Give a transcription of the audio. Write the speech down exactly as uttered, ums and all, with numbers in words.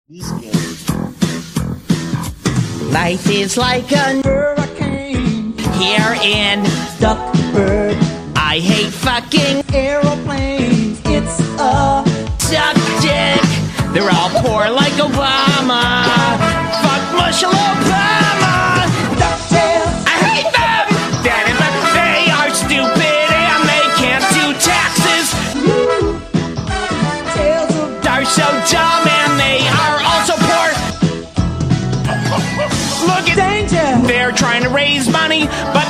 Life is like a hurricane here in Duckburg. I hate fucking aeroplanes. It's a subject. They're all poor like Obama. Fuck Michelle Obama. DuckTales. I hate them. Daddy, but they are stupid and they can't do taxes. Tales of are so dumb and they are also poor. Look at danger. They're trying to raise money, but